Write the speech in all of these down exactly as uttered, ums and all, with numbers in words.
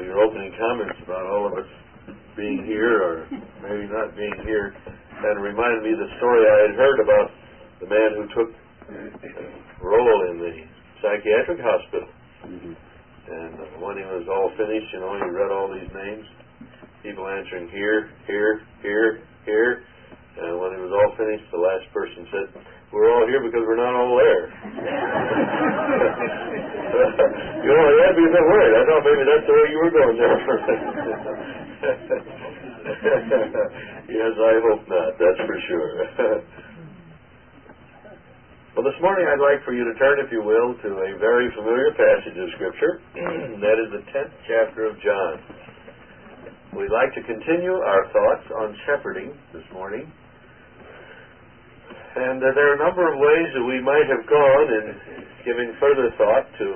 your opening comments about all of us being here, or maybe not being here, and reminded me of the story I had heard about the man who took a role in the psychiatric hospital. Mm-hmm. And uh, when he was all finished, you know, he read all these names, people answering here, here, here, here. And when he was all finished, the last person said, "We're all here because we're not all there." You know, I had to be a bit worried. I thought maybe that's the way you were going there for a minute. Yes, I hope not, that's for sure. Well, this morning I'd like for you to turn, if you will, to a very familiar passage of Scripture. That is the tenth chapter of John. We'd like to continue our thoughts on shepherding this morning. And uh, there are a number of ways that we might have gone in giving further thought to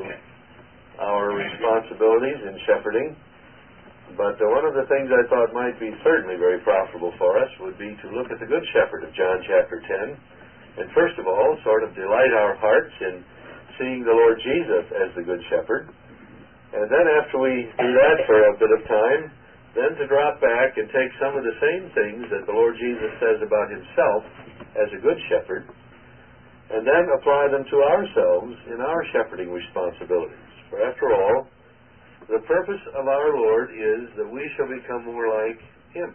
our responsibilities in shepherding. But uh, one of the things I thought might be certainly very profitable for us would be to look at the Good Shepherd of John chapter ten. And first of all, sort of delight our hearts in seeing the Lord Jesus as the Good Shepherd. And then after we do that for a bit of time, then to drop back and take some of the same things that the Lord Jesus says about himself as a good shepherd, and then apply them to ourselves in our shepherding responsibilities. For after all, the purpose of our Lord is that we shall become more like him.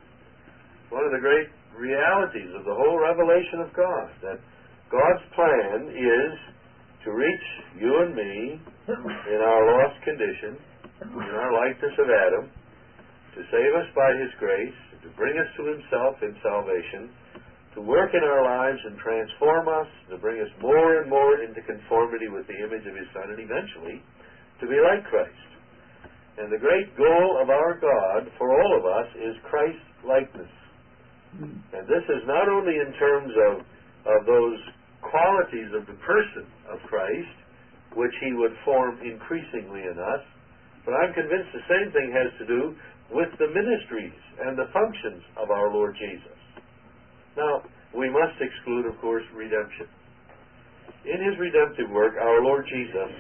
One of the great realities of the whole revelation of God, that God's plan is to reach you and me in our lost condition, in our likeness of Adam, to save us by his grace, to bring us to himself in salvation, to work in our lives and transform us, to bring us more and more into conformity with the image of his Son, and eventually to be like Christ. And the great goal of our God for all of us is Christ-likeness. And this is not only in terms of, of those qualities of the person of Christ, which he would form increasingly in us, but I'm convinced the same thing has to do with the ministries and the functions of our Lord Jesus. Now, we must exclude, of course, redemption. In his redemptive work, our Lord Jesus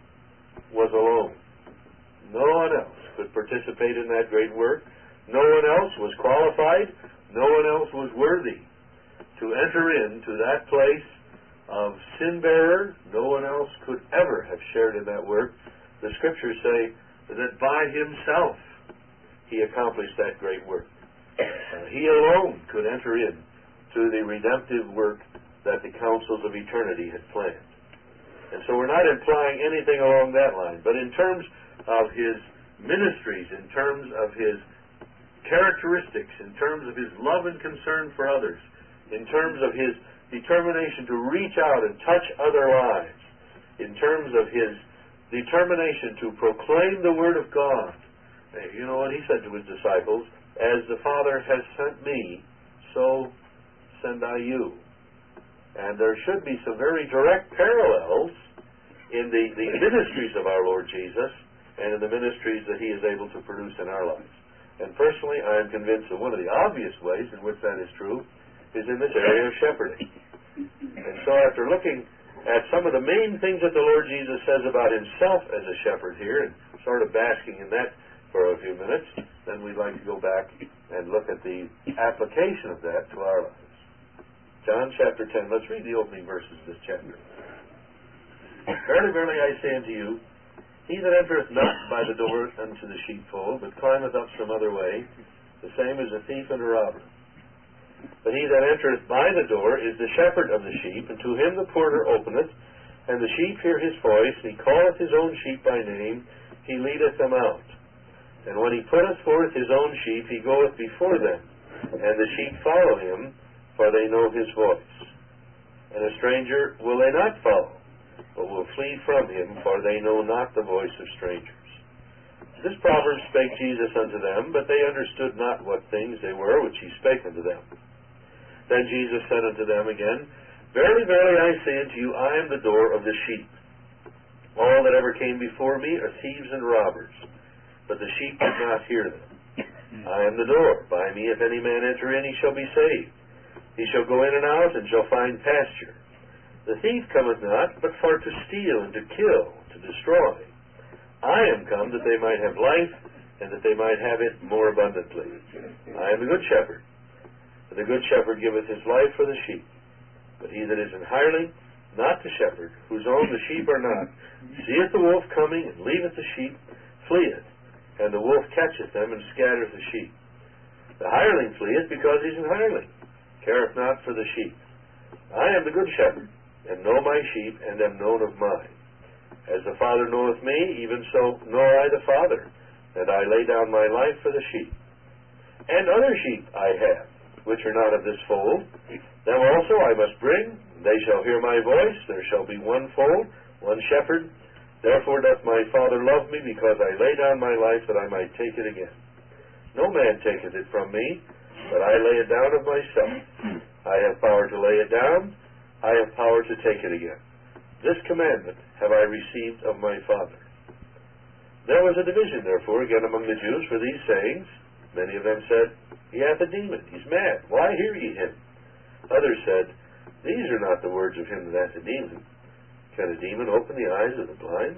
was alone. No one else could participate in that great work. No one else was qualified. No one else was worthy to enter into that place of sin-bearer. No one else could ever have shared in that work. The Scriptures say that by himself he accomplished that great work. Uh, he alone could enter in to the redemptive work that the councils of eternity had planned. And so we're not implying anything along that line, but in terms of his ministries, in terms of his characteristics, in terms of his love and concern for others, in terms of his determination to reach out and touch other lives, in terms of his determination to proclaim the Word of God. You know what he said to his disciples? As the Father has sent me, so send I you. And there should be some very direct parallels in the, the ministries of our Lord Jesus and in the ministries that he is able to produce in our lives. And personally, I am convinced that one of the obvious ways in which that is true is in this area of shepherding. And so after looking at some of the main things that the Lord Jesus says about himself as a shepherd here, and sort of basking in that for a few minutes, then we'd like to go back and look at the application of that to our lives. John chapter ten, let's read the opening verses of this chapter. Verily, verily, I say unto you, he that entereth not by the door unto the sheepfold, but climbeth up some other way, the same is a thief and a robber. But he that entereth by the door is the shepherd of the sheep, and to him the porter openeth, and the sheep hear his voice, and he calleth his own sheep by name, he leadeth them out. And when he putteth forth his own sheep, he goeth before them, and the sheep follow him, for they know his voice. And a stranger will they not follow, but will flee from him, for they know not the voice of strangers. This proverb spake Jesus unto them, but they understood not what things they were which he spake unto them. Then Jesus said unto them again, Verily, verily, I say unto you, I am the door of the sheep. All that ever came before me are thieves and robbers, but the sheep did not hear them. I am the door. By me if any man enter in, he shall be saved. He shall go in and out, and shall find pasture. The thief cometh not, but for to steal, and to kill, to destroy. I am come that they might have life, and that they might have it more abundantly. I am the good shepherd. And the good shepherd giveth his life for the sheep. But he that is an hireling, not the shepherd, whose own the sheep are not, seeth the wolf coming, and leaveth the sheep, fleeth, and the wolf catcheth them, and scattereth the sheep. The hireling fleeth, because he is an hireling, careth not for the sheep. I am the good shepherd, and know my sheep, and am known of mine. As the Father knoweth me, even so know I the Father, and I lay down my life for the sheep. And other sheep I have, which are not of this fold, them also I must bring. They shall hear my voice. There shall be one fold, one shepherd. Therefore doth my Father love me, because I lay down my life that I might take it again. No man taketh it from me, but I lay it down of myself. I have power to lay it down. I have power to take it again. This commandment have I received of my Father. There was a division, therefore, again among the Jews for these sayings. Many of them said, He hath a demon, he's mad, why hear ye him? Others said, These are not the words of him that hath a demon. Can a demon open the eyes of the blind?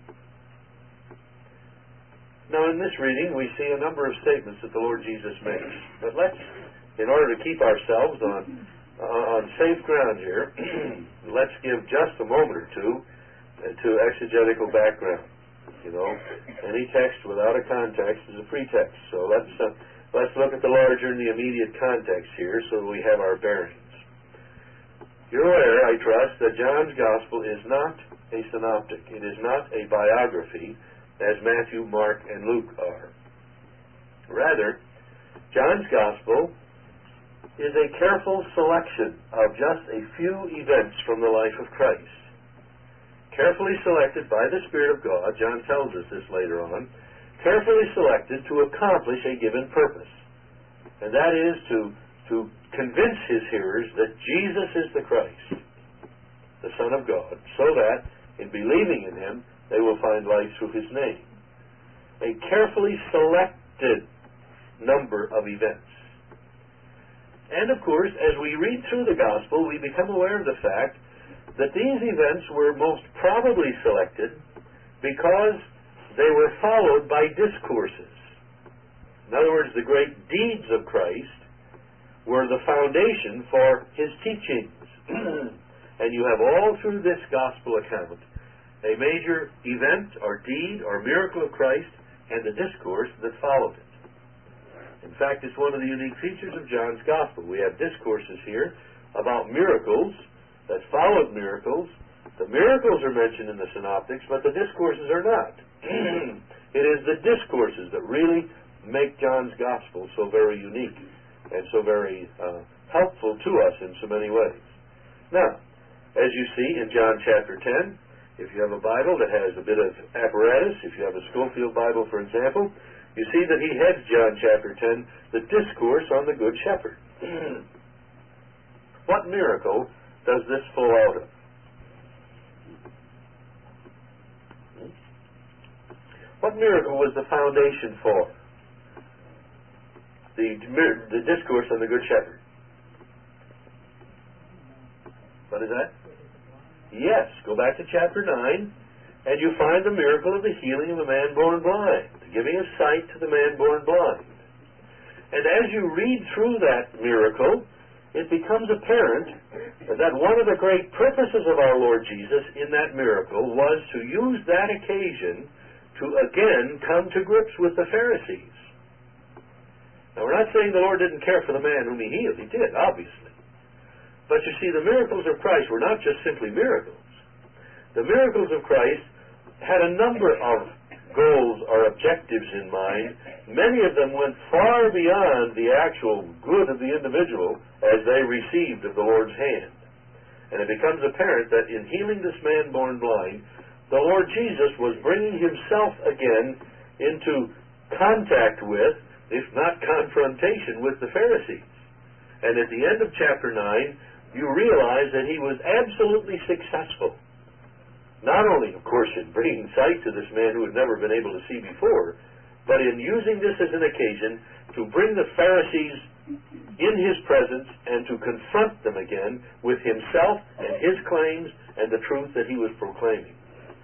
Now in this reading we see a number of statements that the Lord Jesus makes. But let's, in order to keep ourselves on, uh, on safe ground here, let's give just a moment or two to exegetical background. You know, any text without a context is a pretext. So let's uh, let's look at the larger and the immediate context here, so that we have our bearings. You're aware, I trust, that John's Gospel is not a synoptic. It is not a biography, as Matthew, Mark, and Luke are. Rather, John's Gospel is a careful selection of just a few events from the life of Christ. Carefully selected by the Spirit of God, John tells us this later on, carefully selected to accomplish a given purpose. And that is to, to convince his hearers that Jesus is the Christ, the Son of God, so that, in believing in him, they will find life through his name. A carefully selected number of events. And of course, as we read through the Gospel, we become aware of the fact that these events were most probably selected because they were followed by discourses. In other words, the great deeds of Christ were the foundation for his teachings. And you have all through this gospel account a major event or deed or miracle of Christ and the discourse that followed it. In fact, it's one of the unique features of John's Gospel. We have discourses here about miracles that followed miracles. The miracles are mentioned in the synoptics, but the discourses are not. It is the discourses that really make John's Gospel so very unique and so very uh, helpful to us in so many ways. Now, as you see in John chapter ten, if you have a Bible that has a bit of apparatus, if you have a Schofield Bible, for example, you see that he heads John chapter ten, the discourse on the Good Shepherd. What miracle does this flow out of? What miracle was the foundation for the, the discourse on the Good Shepherd? What is that? Yes, go back to chapter nine, and you find the miracle of the healing of the man born blind, giving of sight to the man born blind. And as you read through that miracle, it becomes apparent that one of the great purposes of our Lord Jesus in that miracle was to use that occasion to again come to grips with the Pharisees. Now, we're not saying the Lord didn't care for the man whom he healed. He did, obviously. But you see, the miracles of Christ were not just simply miracles. The miracles of Christ had a number of goals or objectives in mind. Many of them went far beyond the actual good of the individual as they received of the Lord's hand. And it becomes apparent that in healing this man born blind, the Lord Jesus was bringing himself again into contact with, if not confrontation with, the Pharisees. And at the end of chapter nine, you realize that he was absolutely successful. Not only, of course, in bringing sight to this man who had never been able to see before, but in using this as an occasion to bring the Pharisees in his presence and to confront them again with himself and his claims and the truth that he was proclaiming.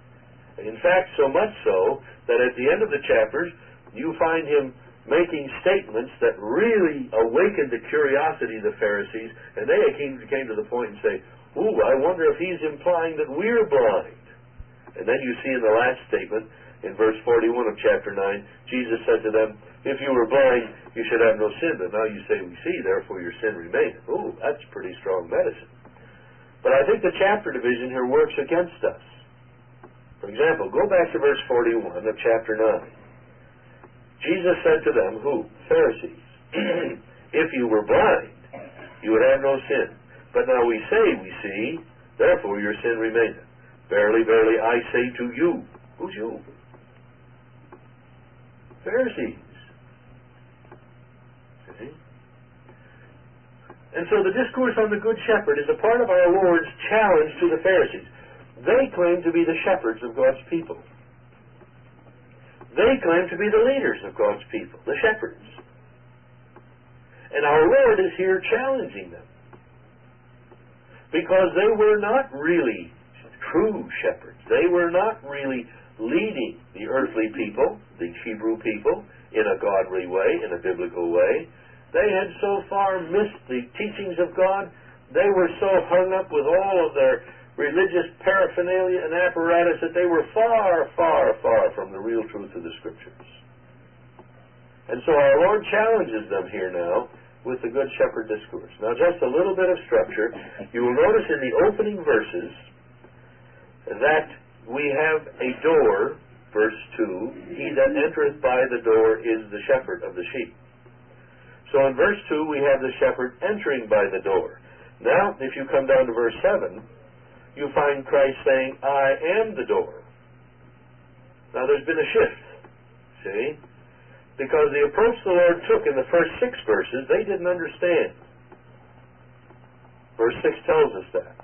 In fact, so much so that at the end of the chapters, you find him making statements that really awakened the curiosity of the Pharisees, and they came, came to the point and say, ooh, I wonder if he's implying that we're blind. And then you see in the last statement, in verse forty-one of chapter nine, Jesus said to them, if you were blind, you should have no sin, but now you say we see, therefore your sin remaineth. Ooh, that's pretty strong medicine. But I think the chapter division here works against us. For example, go back to verse forty-one of chapter nine. Jesus said to them, who? Pharisees, if you were blind, you would have no sin. But now we say we see, therefore your sin remaineth. Verily, verily, I say to you. Who's you? Pharisees. See? And so the discourse on the Good Shepherd is a part of our Lord's challenge to the Pharisees. They claim to be the shepherds of God's people. They claim to be the leaders of God's people, the shepherds. And our Lord is here challenging them. Because they were not really true shepherds. They were not really leading the earthly people, the Hebrew people, in a godly way, in a biblical way. They had so far missed the teachings of God. They were so hung up with all of their religious paraphernalia and apparatus that they were far, far, far from the real truth of the Scriptures. And so our Lord challenges them here now with the Good Shepherd discourse. Now just a little bit of structure. You will notice in the opening verses that we have a door, verse two, he that entereth by the door is the shepherd of the sheep. So in verse two we have the shepherd entering by the door. Now if you come down to verse seven, you find Christ saying, I am the door. Now there's been a shift, see? Because the approach the Lord took in the first six verses, they didn't understand. Verse six tells us that.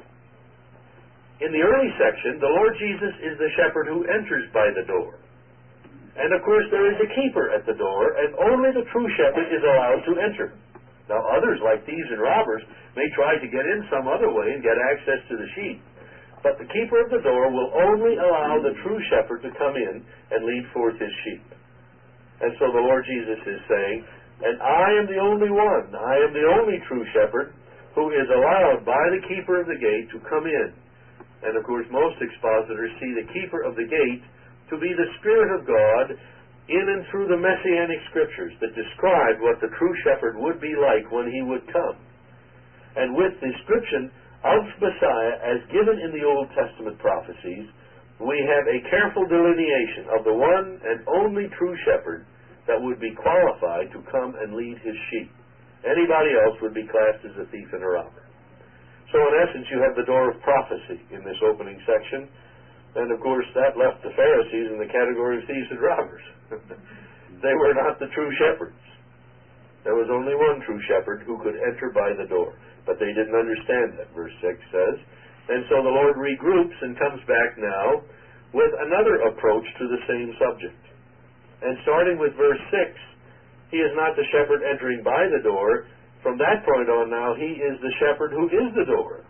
In the early section, the Lord Jesus is the shepherd who enters by the door. And of course there is a keeper at the door, and only the true shepherd is allowed to enter. Now others, like thieves and robbers, may try to get in some other way and get access to the sheep. But the keeper of the door will only allow the true shepherd to come in and lead forth his sheep. And so the Lord Jesus is saying, and I am the only one, I am the only true shepherd who is allowed by the keeper of the gate to come in. And of course most expositors see the keeper of the gate to be the Spirit of God in and through the Messianic Scriptures that describe what the true shepherd would be like when he would come. And with the description of Messiah as given in the Old Testament prophecies, we have a careful delineation of the one and only true shepherd that would be qualified to come and lead his sheep. Anybody else would be classed as a thief and a robber. So in essence you have the door of prophecy in this opening section, and of course that left the Pharisees in the category of thieves and robbers. They were not the true shepherds. There was only one true shepherd who could enter by the door. But they didn't understand that, verse six says. And so the Lord regroups and comes back now with another approach to the same subject. And starting with verse six, he is not the shepherd entering by the door. From that point on now, he is the shepherd who is the door.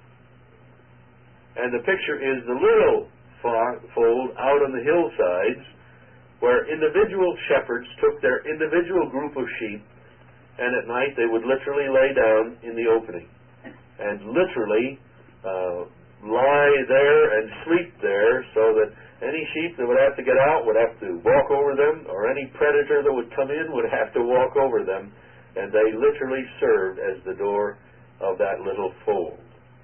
And the picture is the little fold out on the hillsides where individual shepherds took their individual group of sheep, and at night they would literally lay down in the opening and literally uh, lie there and sleep there, so that any sheep that would have to get out would have to walk over them, or any predator that would come in would have to walk over them, and they literally served as the door of that little fold.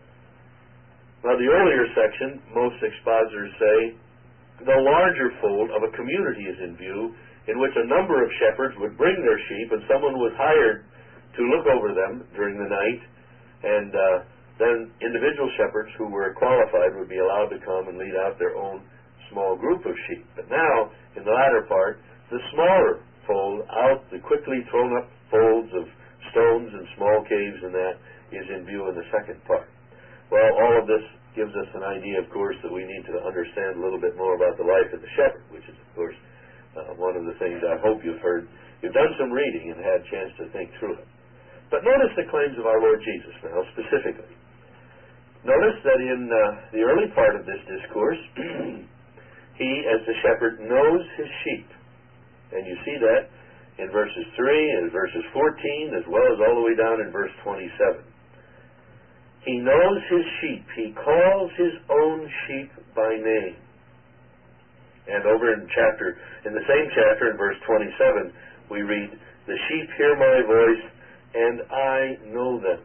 Now the earlier section, most expositors say, the larger fold of a community is in view, in which a number of shepherds would bring their sheep, and someone was hired to look over them during the night, and uh, then individual shepherds who were qualified would be allowed to come and lead out their own small group of sheep. But now, in the latter part, the smaller fold out, the quickly thrown up folds of stones and small caves and that is in view in the second part. Well, all of this gives us an idea, of course, that we need to understand a little bit more about the life of the shepherd, which is, of course, uh, one of the things I hope you've heard. You've done some reading and had a chance to think through it. But notice the claims of our Lord Jesus now, specifically. Notice that in uh, the early part of this discourse, He, as the shepherd, knows his sheep. And you see that in verses three and verses fourteen, as well as all the way down in verse twenty-seven. He knows his sheep. He calls his own sheep by name. And over in chapter, in the same chapter, in verse twenty-seven, we read, "The sheep hear my voice, and I know them."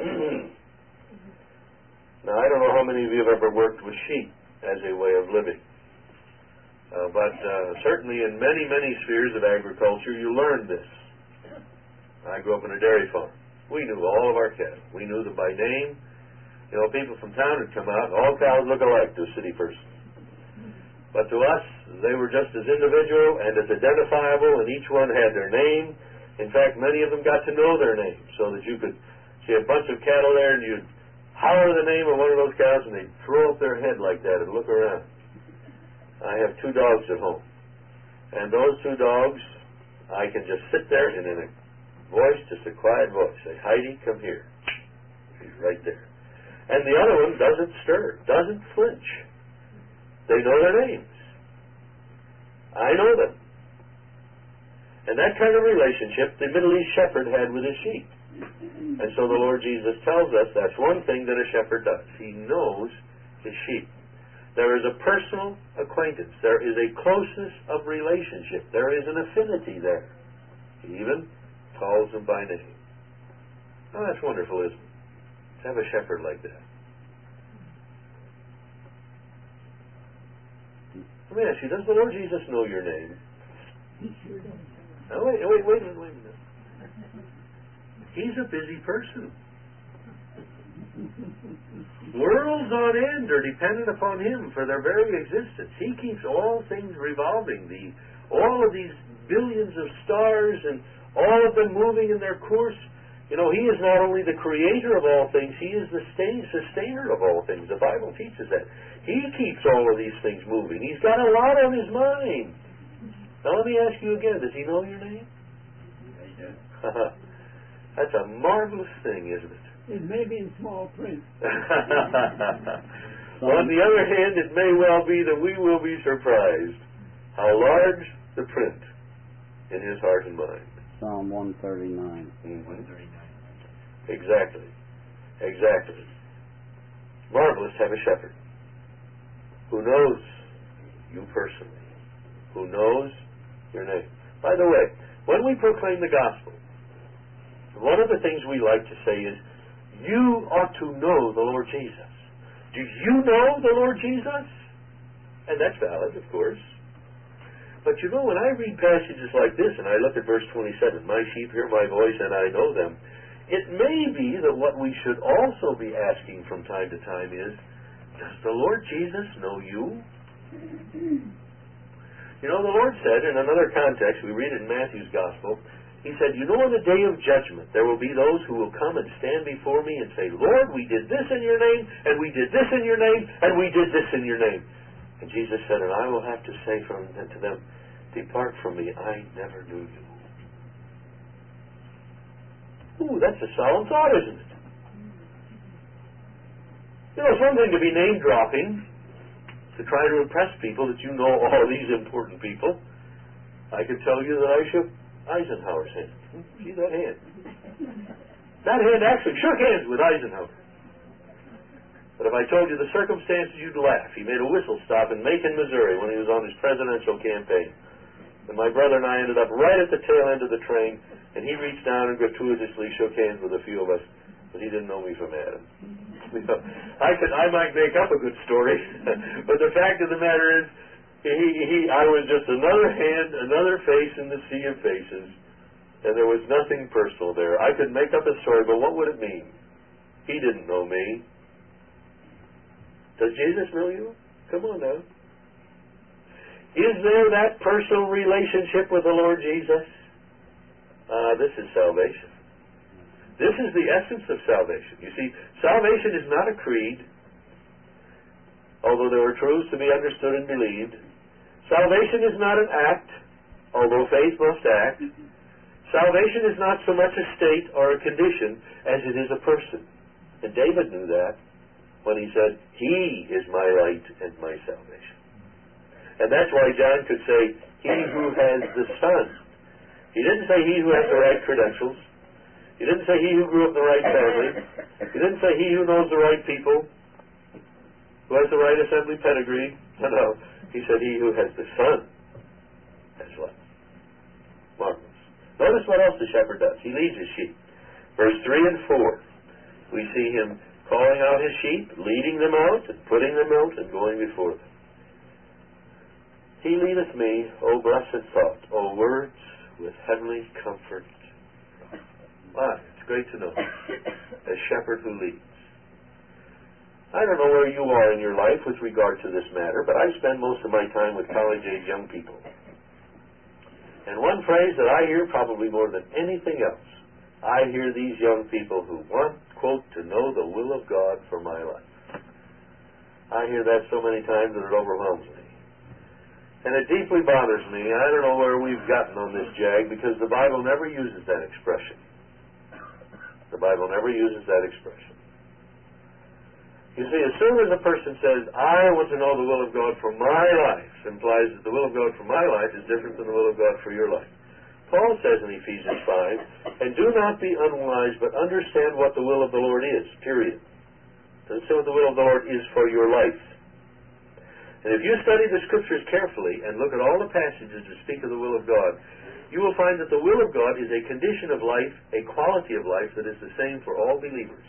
Now, I don't know how many of you have ever worked with sheep as a way of living. Uh, but uh, certainly in many, many spheres of agriculture, you learn this. I grew up on a dairy farm. We knew all of our cattle. We knew them by name. You know, people from town would come out, and all cows look alike to a city person. But to us, they were just as individual and as identifiable, and each one had their name. In fact, many of them got to know their name, so that you could see a bunch of cattle there, and you'd holler the name of one of those cows, and they'd throw up their head like that and look around. I have two dogs at home, and those two dogs, I can just sit there and in a voice, just a quiet voice, say, "Heidi, come here." She's right there. And the other one doesn't stir, doesn't flinch. They know their names. I know them. And that kind of relationship the Middle East shepherd had with his sheep. And so the Lord Jesus tells us that's one thing that a shepherd does. He knows his sheep. There is a personal acquaintance. There is a closeness of relationship. There is an affinity there. He even calls them by name. Oh, that's wonderful, isn't it? To have a shepherd like that. Let me ask you, does the Lord Jesus know your name? He sure does. Oh, wait, wait, wait a minute, wait a minute. He's a busy person. Worlds on end are dependent upon him for their very existence. He keeps all things revolving. The all of these billions of stars and all of them moving in their course. You know, he is not only the creator of all things, he is the sustainer of all things. The Bible teaches that. He keeps all of these things moving. He's got a lot on his mind. Now let me ask you again, does he know your name? He does. That's a marvelous thing, isn't it? It may be in small print. Well, on the other hand, it may well be that we will be surprised how large the print in his heart and mind. Psalm one thirty-nine. Mm-hmm. one thirty-nine. Exactly. Exactly. Marvelous to have a shepherd who knows you personally, who knows your name. By the way, when we proclaim the gospel, one of the things we like to say is, you ought to know the Lord Jesus. Do you know the Lord Jesus? And that's valid, of course. But you know, when I read passages like this, and I look at verse twenty-seven, "My sheep hear my voice, and I know them," it may be that what we should also be asking from time to time is, does the Lord Jesus know you? You know, the Lord said in another context, we read it in Matthew's Gospel, He said, "You know, on the day of judgment, there will be those who will come and stand before me and say, 'Lord, we did this in your name, and we did this in your name, and we did this in your name.'" And Jesus said, "And I will have to say from to them, 'Depart from me, I never knew you.'" Ooh, that's a solemn thought, isn't it? You know, it's one thing to be name-dropping, to try to impress people that you know all these important people. I could tell you that I shook Eisenhower's hand. See that hand? That hand actually shook hands with Eisenhower. But if I told you the circumstances, you'd laugh. He made a whistle stop in Macon, Missouri when he was on his presidential campaign. And my brother and I ended up right at the tail end of the train, and he reached down and gratuitously shook hands with a few of us, but he didn't know me from Adam. I could, I might make up a good story, but the fact of the matter is, he, he, I was just another hand, another face in the sea of faces, and there was nothing personal there. I could make up a story, but what would it mean? He didn't know me. Does Jesus know you? Come on now. Is there that personal relationship with the Lord Jesus? Uh, this is salvation. This is the essence of salvation. You see, salvation is not a creed, although there are truths to be understood and believed. Salvation is not an act, although faith must act. Salvation is not so much a state or a condition as it is a person. And David knew that when he said, "He is my light and my salvation." And that's why John could say, he who has the Son. He didn't say he who has the right credentials. He didn't say he who grew up in the right family. He didn't say he who knows the right people, who has the right assembly pedigree. No, no. He said he who has the Son has what? Marvelous. Notice what else the shepherd does. He leads his sheep. Verse three and four. We see him calling out his sheep, leading them out, and putting them out, and going before them. He leadeth me, O blessed thought, O words with heavenly comfort. Why? It's great to know. A shepherd who leads. I don't know where you are in your life with regard to this matter, but I spend most of my time with college-age young people. And one phrase that I hear probably more than anything else, I hear these young people who want, quote, to know the will of God for my life. I hear that so many times that it overwhelms me. And it deeply bothers me. I don't know where we've gotten on this jag, because the Bible never uses that expression. The Bible never uses that expression. You see, as soon as a person says, I want to know the will of God for my life, implies that the will of God for my life is different than the will of God for your life. Paul says in Ephesians five, and do not be unwise, but understand what the will of the Lord is, period. Doesn't say what the will of the Lord is for your life. And if you study the Scriptures carefully and look at all the passages that speak of the will of God, you will find that the will of God is a condition of life, a quality of life that is the same for all believers.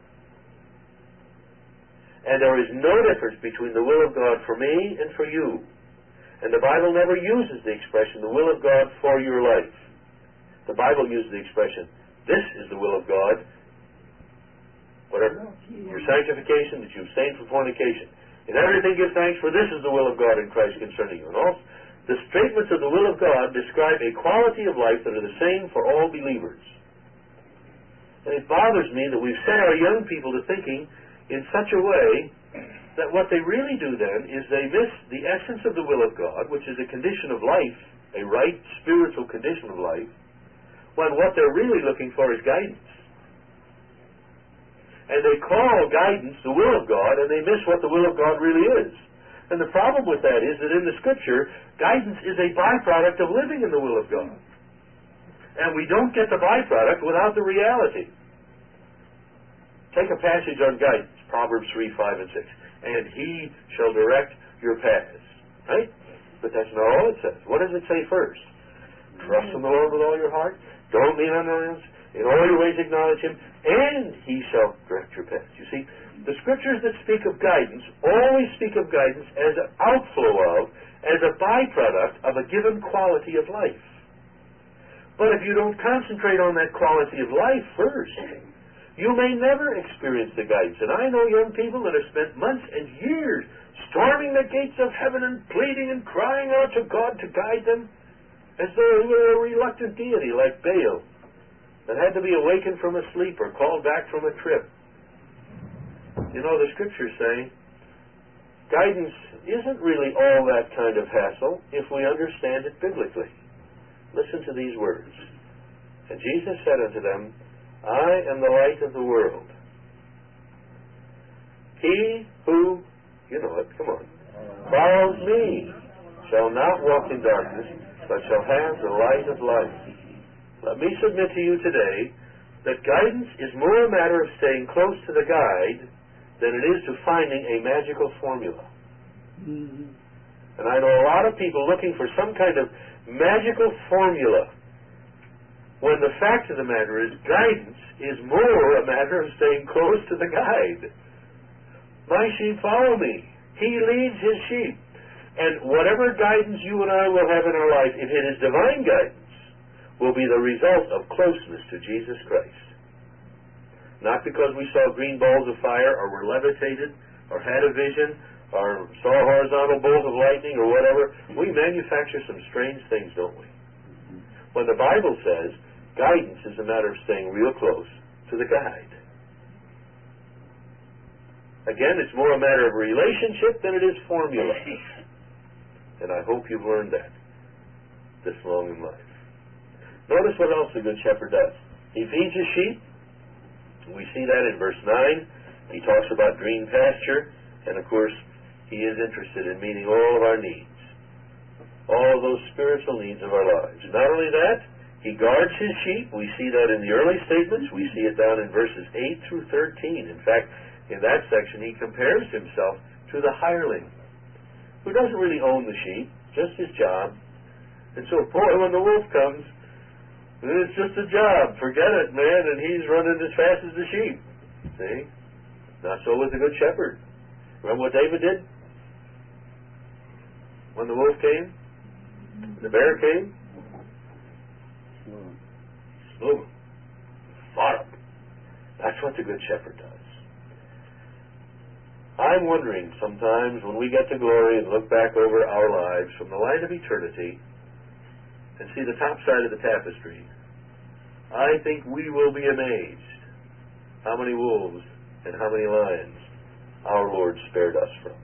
And there is no difference between the will of God for me and for you. And the Bible never uses the expression, the will of God for your life. The Bible uses the expression, this is the will of God, whatever, your sanctification, that you abstain from fornication. In everything give thanks, for this is the will of God in Christ concerning you. And all the statements of the will of God describe a quality of life that are the same for all believers. And it bothers me that we've set our young people to thinking in such a way that what they really do then is they miss the essence of the will of God, which is a condition of life, a right spiritual condition of life, when what they're really looking for is guidance. And they call guidance the will of God, and they miss what the will of God really is. And the problem with that is that in the Scripture, guidance is a byproduct of living in the will of God. And we don't get the byproduct without the reality. Take a passage on guidance, Proverbs three, five, and six. And he shall direct your paths. Right? But that's not all it says. What does it say first? Trust in the Lord with all your heart. Don't lean on your own. In all your ways acknowledge him, and he shall direct your paths. You see, the Scriptures that speak of guidance always speak of guidance as an outflow of, as a byproduct of a given quality of life. But if you don't concentrate on that quality of life first, you may never experience the guidance. And I know young people that have spent months and years storming the gates of heaven and pleading and crying out to God to guide them, as though they were a reluctant deity like Baal that had to be awakened from a sleep or called back from a trip. You know, the Scriptures say guidance isn't really all that kind of hassle if we understand it biblically. Listen to these words. And Jesus said unto them, I am the light of the world. He who, you know it, come on, follows me shall not walk in darkness, but shall have the light of life. Let me submit to you today that guidance is more a matter of staying close to the guide than it is to finding a magical formula. Mm-hmm. And I know a lot of people looking for some kind of magical formula, when the fact of the matter is guidance is more a matter of staying close to the guide. My sheep follow me. He leads his sheep. And whatever guidance you and I will have in our life, if it is divine guidance, will be the result of closeness to Jesus Christ. Not because we saw green balls of fire, or were levitated, or had a vision, or saw a horizontal bolt of lightning, or whatever. We manufacture some strange things, don't we? When the Bible says guidance is a matter of staying real close to the guide. Again, it's more a matter of relationship than it is formula. And I hope you've learned that this long in life. Notice what else the Good Shepherd does. He feeds his sheep. We see that in verse nine. He talks about green pasture. And of course, he is interested in meeting all of our needs. those spiritual needs of our lives. Not only that, he guards his sheep. We see that in the early statements. We see it down in verses eight through thirteen. In fact, in that section, he compares himself to the hireling, who doesn't really own the sheep, just his job. And so, boy, when the wolf comes, it's just a job. Forget it, man. And he's running as fast as the sheep. See? Not so with the good shepherd. Remember what David did? When the wolf came? The bear came? Slew him. Fought him. That's what the good shepherd does. I'm wondering sometimes when we get to glory and look back over our lives from the light of eternity and see the top side of the tapestry, I think we will be amazed how many wolves and how many lions our Lord spared us from.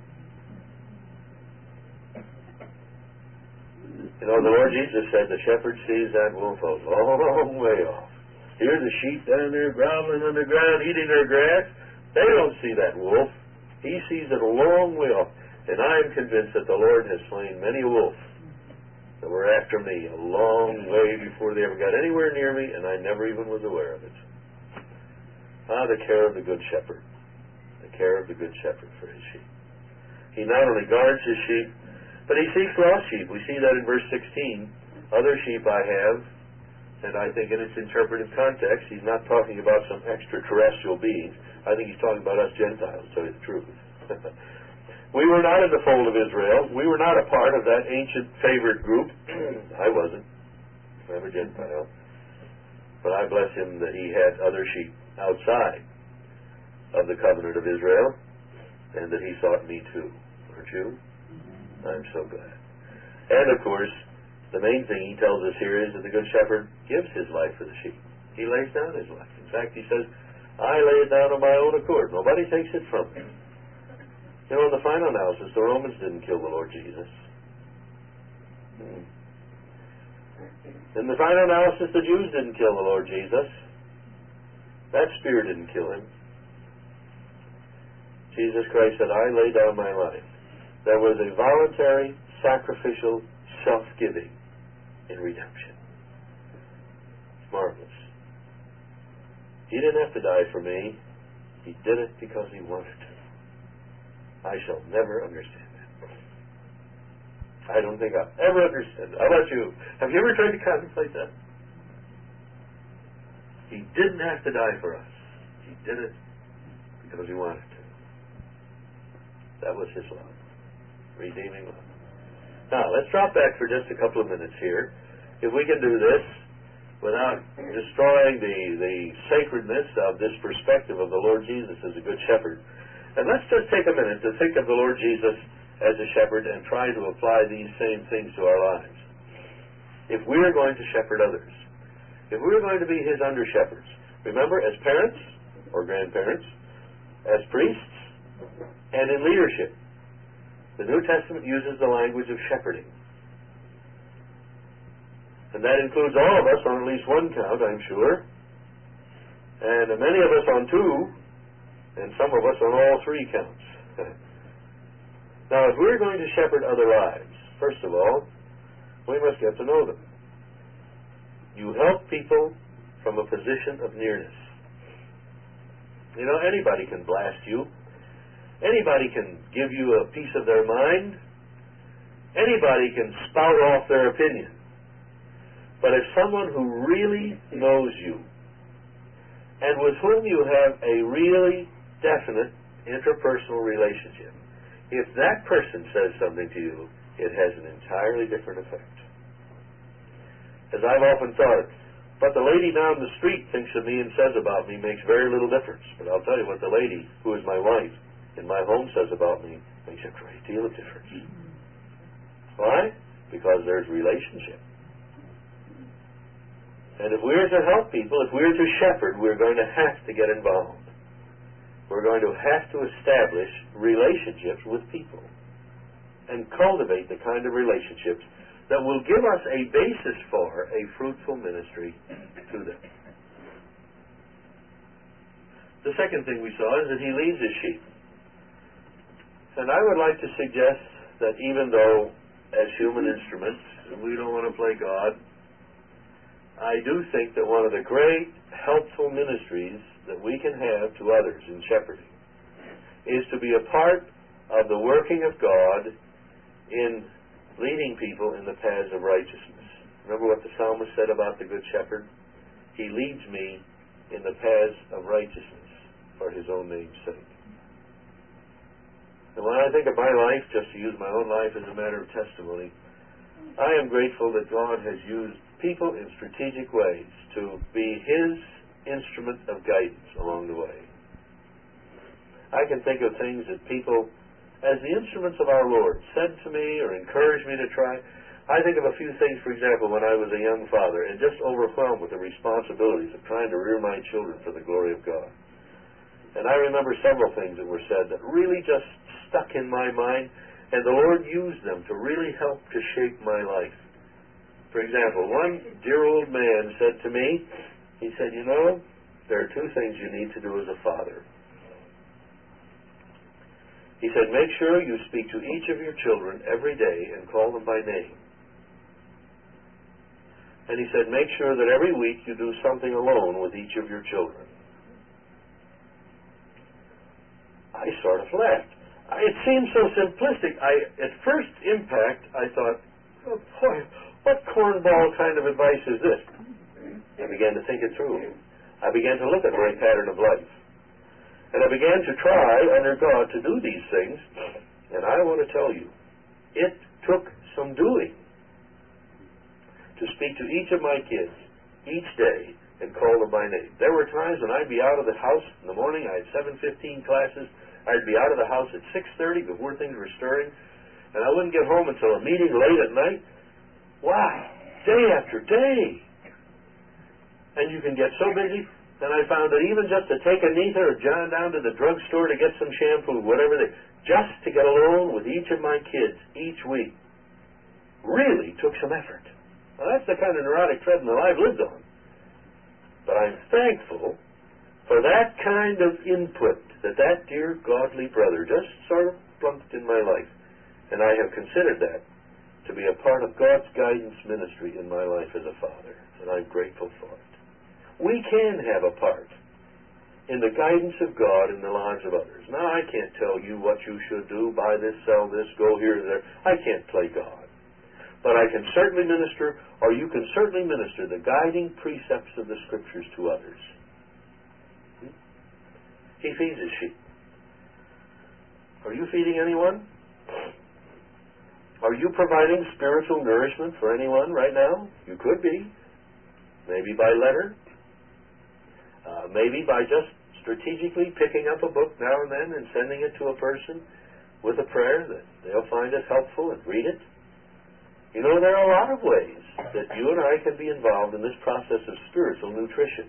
You know, the Lord Jesus said the shepherd sees that wolf a long way off. Here's the sheep down there groveling on the ground, eating their grass. They don't see that wolf. He sees it a long way off. And I am convinced that the Lord has slain many wolves that were after me a long way before they ever got anywhere near me, and I never even was aware of it. Ah, the care of the good shepherd. The care of the good shepherd for his sheep. He not only guards his sheep, but he seeks lost sheep. We see that in verse sixteen. Other sheep I have, and I think in its interpretive context, he's not talking about some extraterrestrial beings. I think he's talking about us Gentiles, to tell you the truth. We were not in the fold of Israel. We were not a part of that ancient favored group. I wasn't. I'm a Gentile. But I bless him that he had other sheep outside of the covenant of Israel, and that he sought me too. Aren't you? I'm so glad. And of course, the main thing he tells us here is that the good shepherd gives his life for the sheep. He lays down his life. In fact, he says, I lay it down on my own accord. Nobody takes it from me. You know, in the final analysis, the Romans didn't kill the Lord Jesus. Hmm. In the final analysis, the Jews didn't kill the Lord Jesus. That spear didn't kill him. Jesus Christ said, I lay down my life. There was a voluntary, sacrificial, self-giving in redemption. It's marvelous. He didn't have to die for me. He did it because he wanted to. I shall never understand that. I don't think I'll ever understand it. How about you? Have you ever tried to contemplate that? He didn't have to die for us. He did it because he wanted to. That was his love. Redeeming love. Now, let's drop back for just a couple of minutes here. If we can do this without destroying the, the sacredness of this perspective of the Lord Jesus as a good shepherd. And let's just take a minute to think of the Lord Jesus as a shepherd and try to apply these same things to our lives. If we are going to shepherd others, if we are going to be his under-shepherds, remember, as parents or grandparents, as priests, and in leadership, the New Testament uses the language of shepherding. And that includes all of us on at least one count, I'm sure, and many of us on two, and some of us on all three counts. Now, if we're going to shepherd other lives, first of all, we must get to know them. You help people from a position of nearness. You know, anybody can blast you. Anybody can give you a piece of their mind. Anybody can spout off their opinion. But if someone who really knows you and with whom you have a really definite interpersonal relationship, if that person says something to you, it has an entirely different effect. As I've often thought, but the lady down the street thinks of me and says about me makes very little difference. But I'll tell you what the lady, who is my wife, in my home says about me makes a great deal of difference. Why? Because there's relationship. And if we're to help people, if we're to shepherd, we're going to have to get involved. We're going to have to establish relationships with people and cultivate the kind of relationships that will give us a basis for a fruitful ministry to them. The second thing we saw is that he leads his sheep. And I would like to suggest that even though as human instruments, and we don't want to play God. I do think that one of the great helpful ministries that we can have to others in shepherding is to be a part of the working of God in leading people in the paths of righteousness. Remember what the psalmist said about the Good Shepherd? He leads me in the paths of righteousness for his own name's sake. And when I think of my life, just to use my own life as a matter of testimony, I am grateful that God has used people in strategic ways to be his instrument of guidance along the way. I can think of things that people, as the instruments of our Lord, said to me or encouraged me to try. I think of a few things, for example, when I was a young father and just overwhelmed with the responsibilities of trying to rear my children for the glory of God. And I remember several things that were said that really just stuck in my mind, and the Lord used them to really help to shape my life. For example, one dear old man said to me, he said, you know, there are two things you need to do as a father. He said, make sure you speak to each of your children every day and call them by name. And he said, make sure that every week you do something alone with each of your children. I sort of laughed. I, it seemed so simplistic. I, at first impact, I thought, oh boy, what cornball kind of advice is this? I began to think it through. I began to look at my pattern of life. And I began to try, under God, to do these things. And I want to tell you, it took some doing to speak to each of my kids each day and call them by name. There were times when I'd be out of the house in the morning. I had seven fifteen classes. I'd be out of the house at six thirty before things were stirring. And I wouldn't get home until a meeting late at night. Wow, day after day. And you can get so busy. And I found that even just to take Anita or John down to the drugstore to get some shampoo, whatever they, just to get alone with each of my kids each week, really took some effort. Now that's the kind of neurotic treadmill I've lived on. But I'm thankful for that kind of input that that dear godly brother just sort of plunked in my life. And I have considered that to be a part of God's guidance ministry in my life as a father. And I'm grateful for it. We can have a part in the guidance of God in the lives of others. Now, I can't tell you what you should do, buy this, sell this, go here or there. I can't play God. But I can certainly minister, or you can certainly minister the guiding precepts of the Scriptures to others. Hmm? He feeds his sheep. Are you feeding anyone? Are you providing spiritual nourishment for anyone right now? You could be. Maybe by letter. Uh, maybe by just strategically picking up a book now and then and sending it to a person with a prayer that they'll find it helpful and read it. You know, there are a lot of ways that you and I can be involved in this process of spiritual nutrition.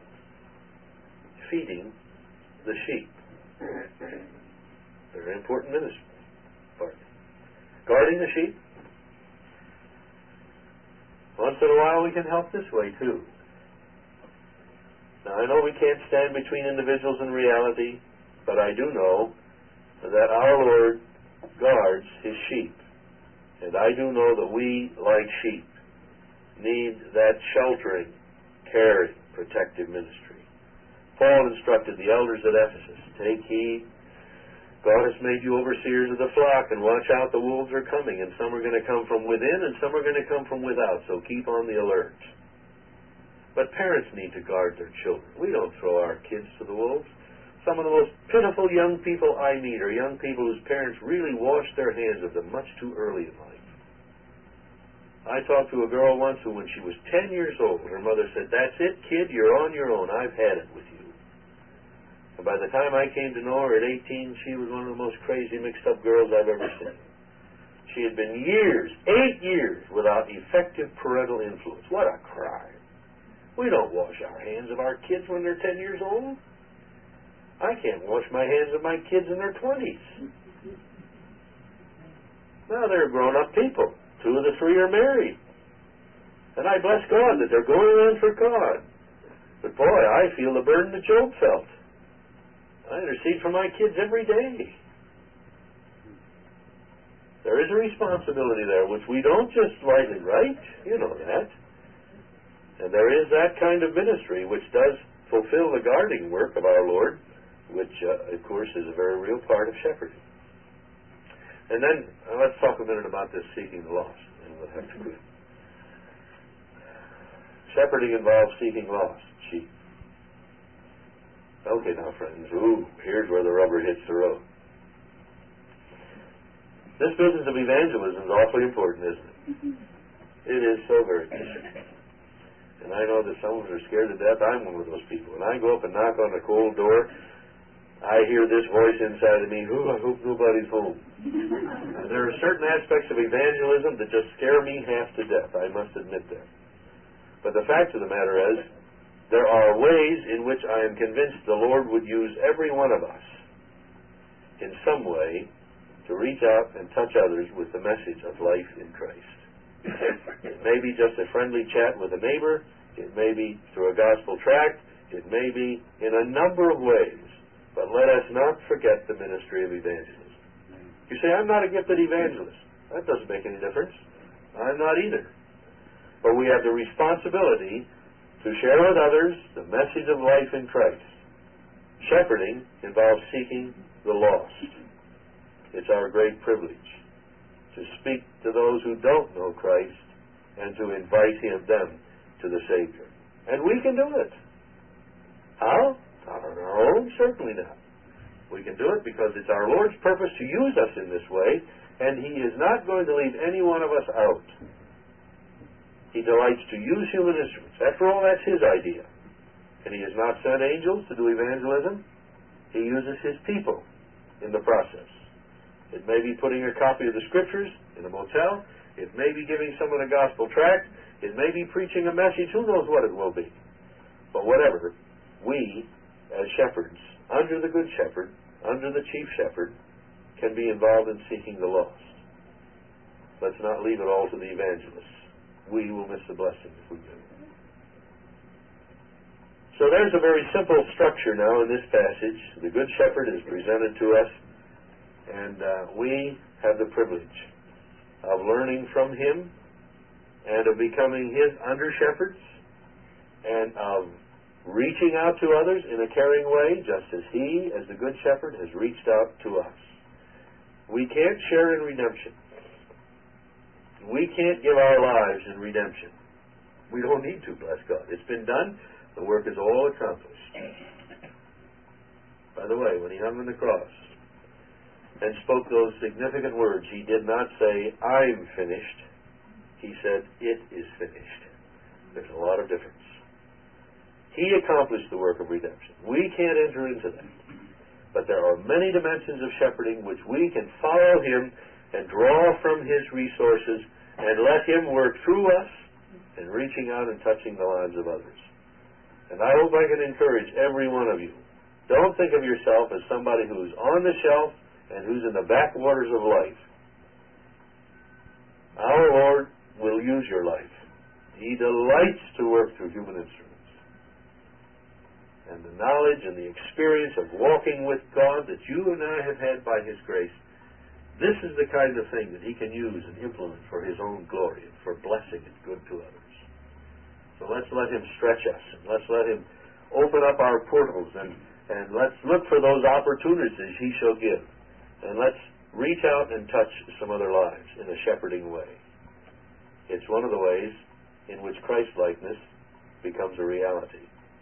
Feeding the sheep. Very important ministry. Part. Guarding the sheep. Once in a while we can help this way too. Now, I know we can't stand between individuals and reality, but I do know that our Lord guards his sheep. And I do know that we, like sheep, need that sheltering, caring, protective ministry. Paul instructed the elders at Ephesus, take heed. God has made you overseers of the flock, and watch out, the wolves are coming, and some are going to come from within, and some are going to come from without, so keep on the alert. But parents need to guard their children. We don't throw our kids to the wolves. Some of the most pitiful young people I meet are young people whose parents really washed their hands of them much too early in life. I talked to a girl once who, when she was ten years old, her mother said, that's it, kid, you're on your own. I've had it with you. And by the time I came to know her at eighteen, she was one of the most crazy, mixed-up girls I've ever seen. She had been years, eight years, without effective parental influence. What a crime. We don't wash our hands of our kids when they're ten years old. I can't wash my hands of my kids in their twenties. Now they're grown-up people. Two of the three are married. And I bless God that they're going on for God. But boy, I feel the burden that Job felt. I intercede for my kids every day. There is a responsibility there which we don't just lightly write. You know that. And there is that kind of ministry which does fulfill the guarding work of our Lord, which, uh, of course, is a very real part of shepherding. And then, uh, let's talk a minute about this seeking the lost, and we'll have to quit. Shepherding involves seeking lost sheep. Okay, now, friends, ooh, here's where the rubber hits the road. This business of evangelism is awfully important, isn't it? It is so very important. And I know that some of us are scared to death. I'm one of those people. When I go up and knock on a cold door, I hear this voice inside of me, "Ooh, I hope nobody's home." And there are certain aspects of evangelism that just scare me half to death. I must admit that. But the fact of the matter is, there are ways in which I am convinced the Lord would use every one of us in some way to reach out and touch others with the message of life in Christ. It may be just a friendly chat with a neighbor. It may be through a gospel tract. It may be in a number of ways. But let us not forget the ministry of evangelism. You say, "I'm not a gifted evangelist." That doesn't make any difference. I'm not either. But we have the responsibility to share with others the message of life in Christ. Shepherding involves seeking the lost. It's our great privilege to speak to those who don't know Christ and to invite him, them to the Savior. And we can do it. How? Not on our own, certainly not. We can do it because it's our Lord's purpose to use us in this way, and he is not going to leave any one of us out. He delights to use human instruments. After all, that's his idea. And he has not sent angels to do evangelism. He uses his people in the process. It may be putting a copy of the Scriptures in a motel. It may be giving someone a gospel tract. It may be preaching a message. Who knows what it will be? But whatever, we, as shepherds, under the Good Shepherd, under the Chief Shepherd, can be involved in seeking the lost. Let's not leave it all to the evangelists. We will miss the blessing if we do. So there's a very simple structure now in this passage. The Good Shepherd is presented to us, and uh, we have the privilege of learning from him and of becoming his under-shepherds and of reaching out to others in a caring way, just as he, as the Good Shepherd, has reached out to us. We can't share in redemption. We can't give our lives in redemption. We don't need to, bless God. It's been done. The work is all accomplished. By the way, when he hung on the cross and spoke those significant words, he did not say, "I'm finished." He said, "It is finished." There's a lot of difference. He accomplished the work of redemption. We can't enter into that. But there are many dimensions of shepherding which we can follow him and draw from his resources and let him work through us in reaching out and touching the lives of others. And I hope I can encourage every one of you. Don't think of yourself as somebody who's on the shelf and who's in the backwaters of life. Our Lord will use your life. He delights to work through human instruments. And the knowledge and the experience of walking with God that you and I have had by his grace, this is the kind of thing that he can use and implement for his own glory and for blessing and good to others. So let's let him stretch us, and let's let him open up our portals, and, and let's look for those opportunities he shall give. And let's reach out and touch some other lives in a shepherding way. It's one of the ways in which Christ-likeness becomes a reality.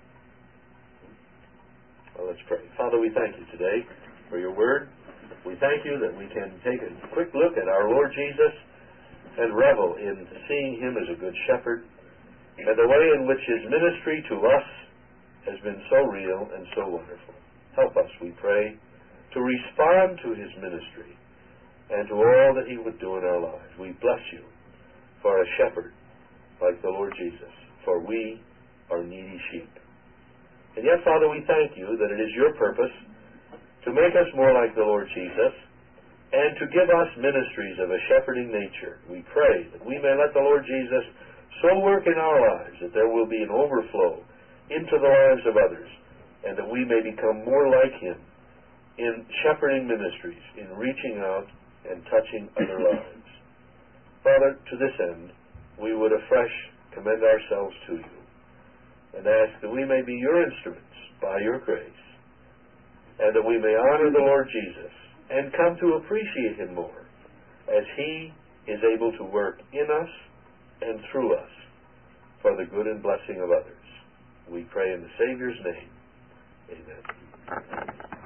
Well, let's pray. Father, we thank you today for your word. We thank you that we can take a quick look at our Lord Jesus and revel in seeing him as a good shepherd and the way in which his ministry to us has been so real and so wonderful. Help us, we pray, to respond to his ministry and to all that he would do in our lives. We bless you for a shepherd like the Lord Jesus, for we are needy sheep. And yet, Father, we thank you that it is your purpose to make us more like the Lord Jesus and to give us ministries of a shepherding nature. We pray that we may let the Lord Jesus so work in our lives that there will be an overflow into the lives of others and that we may become more like him in shepherding ministries, in reaching out and touching other lives. Father, to this end, we would afresh commend ourselves to you and ask that we may be your instruments by your grace, and that we may honor the Lord Jesus and come to appreciate him more as he is able to work in us and through us for the good and blessing of others. We pray in the Savior's name. Amen.